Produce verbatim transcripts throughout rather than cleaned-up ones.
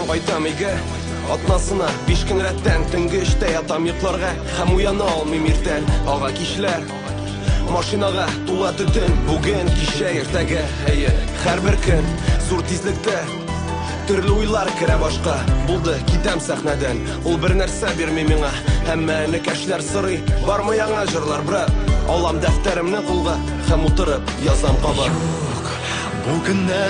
Эштен кайтам өйгө, атнасына биш көн рәттән төнге эштә ятам йокларга, һәм уяна алмыйм иртән. Ага кичләр машинага тула төтен, бүген кичә иртәгә, әйе, һәрбер көн зур тизлектә төрле уйлар керә башка. Булды, китәм сәхнәдән, ул бер нәрсә бирми миңа, һәммә энекәшләр сорый, бармы яңа җырлар, брат? Алам дәфтәремне кулга, һәм утырып язам кабат. Юк, бу көннәр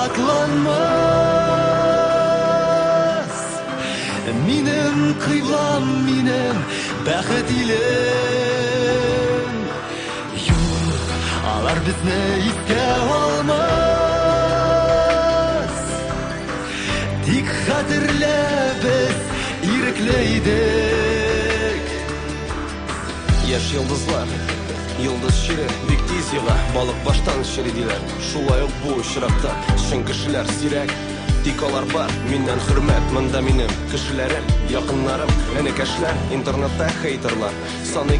кабатланмас. Минем кыйлам, минем бәхет илем. Юк, алар безне искә алмас. Тик хәтерлә, без ирекле идек. Яшь йолдызлар, йолдыз чире бик тиз яга, балык баштан чире диләр. Шулай ук бу очракта чын кешеләр сирәк. Тик алар бар, миннән хөрмәт, монда минем кешеләрем, якыннарым, энекәшләр, интернетта хейтерлар. Саный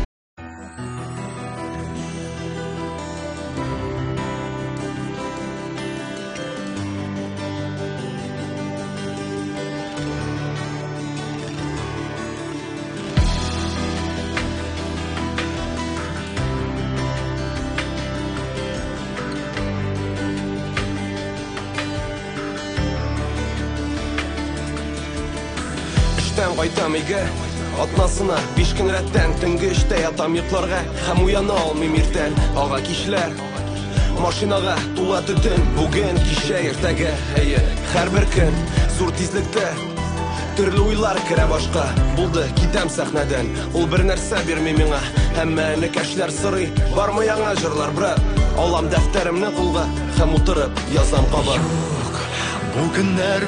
эштән кайтам өйгө, атнасына биш көн рәттән төнге эштә ятам йокларга, һәм уяна алмыйм иртән. Ага кичләр машинага тула төтен, бүген кичә иртәгә, әйе, һәрбер көн зур тизлектә төрле уйлар керә башка. Булды, китәм сәхнәдән, ул бер нәрсә бирми миңа, һәммә энекәшләр сорый, бармы яңа җырлар, брат? Алам дәфтәремне кулга, һәм утырып язам кабат. Юк, бу көннәр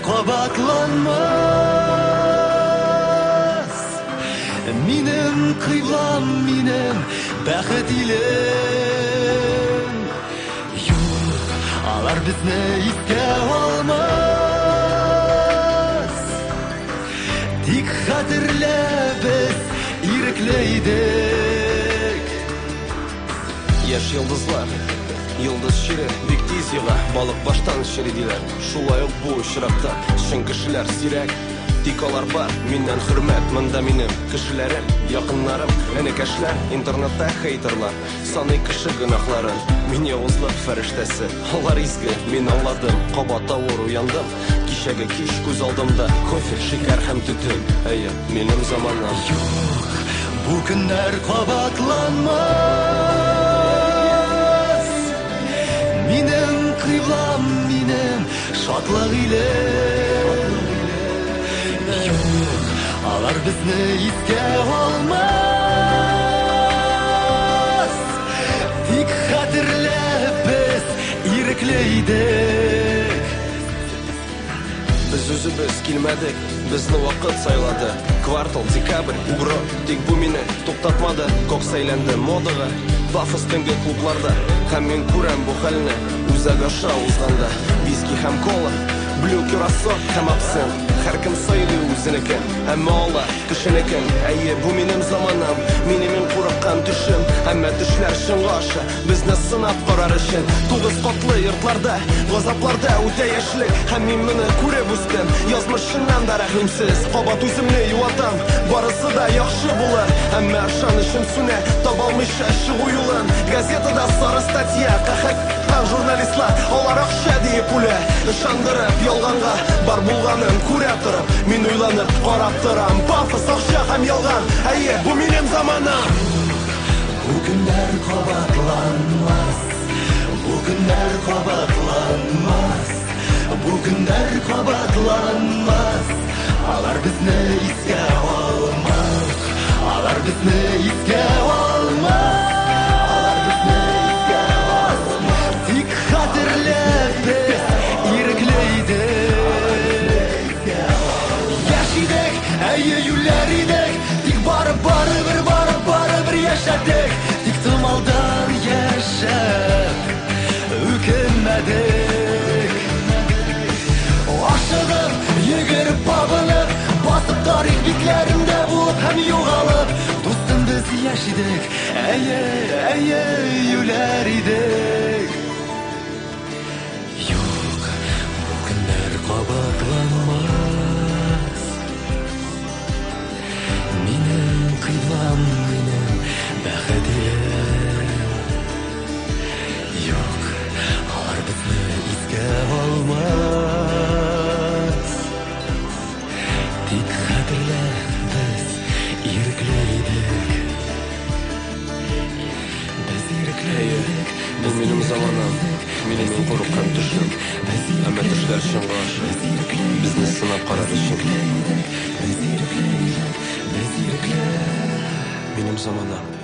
кабатланмас. Минем кыйлам, минем бәхет илем. Юк, алар безне искә алмас. Тик хәтерлә, без ирекле идек. Яшь йолдызлар, йолдыз чире бик тиз яга, балык баштан чире диләр. Шулай ук бу очракта чын кешеләр сирәк. Тик алар бар, миннән хөрмәт, монда минем кешеләрем, якыннарым, энекәшләр, интернетта хейтерлар. Саный кеше гөнаһларын, мин явызлык фәрештәсе. Алар изге, мин аңладым, кабат авыр уяндым. Кичәге кич күз алдымда, кофе, шикәр һәм төтен, әйе, минем заманам. Юк, бу көннәр кабатланмас. Минем кыйлам, минем шатлык илем. Юк, алар безне искә алмас. Тик хәтерлә, без ирекле идек. Без үзебез килмәдек, безне вакыт сайлады. Квартал, декабрь, угро, тик бу мине туктатмады. Кокс әйләнде модага, пафос төнге клубларда, һәм мин күрәм бу хәлне үзәк аша узганда. Виски һәм кола, блю кюрасо һәм абсент. Һәркем сайлый үзенекен, әмма алар кешенекен. Әйе, бу минем заманам, минем иң курыккан төшем. Һәммә төшләр чынга аша, безне сынап карар өчен. Тугыз катлы йортларда, газапларда үтә яшьлек, һәм мин моны күреп үстем. Язмышыннан да рәхимсез, кабат үземне юатам. Барысы да яхшы булыр, әмма ышанычым сүнә, таба алмыйча чыгу юлын. Газетада сары статья, кахак журналистлар, алар акча диеп үлә. Ышандырып ялганга, бар булганын күрә торып, мин уйланып карап торам. Пафос, акча һәм ялган, әйе, бу минем заманам. Бу көннәр кабатланмас. Бу көннәр кабатланмас. Бу көннәр кабатланмас. Алар безне искә алмас. Алар безне искә алмас. Алар безне искә алмас. Тик хәтерлә, без ирекле идек. Яшидек, әйе, юләр идек. Тик барып, барыбер, барып, барыбер яшәдек. Тик томалдан яшәп үкенмәдек. Ашыгып, йөгереп, багынып, басып тарих битләрендә булып һәм югалып. Дустым, без яшидек, әйе, әйе, юләр идек. Юк, бу көннәр кабатланмас. Иреклейдик. Без иреклейдик. Бұл менің заманам, менің ең қорыққан түшім. Әмә түшлер шыңға ашы, бізді сынап қарады шын. Без иреклейдик. Без иреклейдик. Менің заманам.